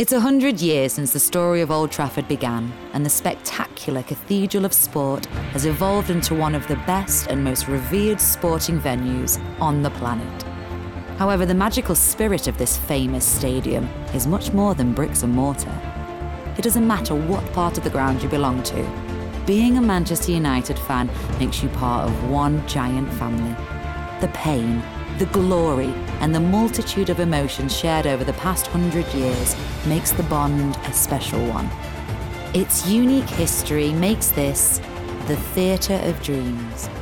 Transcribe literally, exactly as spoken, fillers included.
It's a hundred years since the story of Old Trafford began, and the spectacular Cathedral of Sport has evolved into one of the best and most revered sporting venues on the planet. However, the magical spirit of this famous stadium is much more than bricks and mortar. It doesn't matter what part of the ground you belong to. Being a Manchester United fan makes you part of one giant family. The pain, the glory, and the multitude of emotions shared over the past hundred years makes the bond a special one. Its unique history makes this the Theatre of Dreams.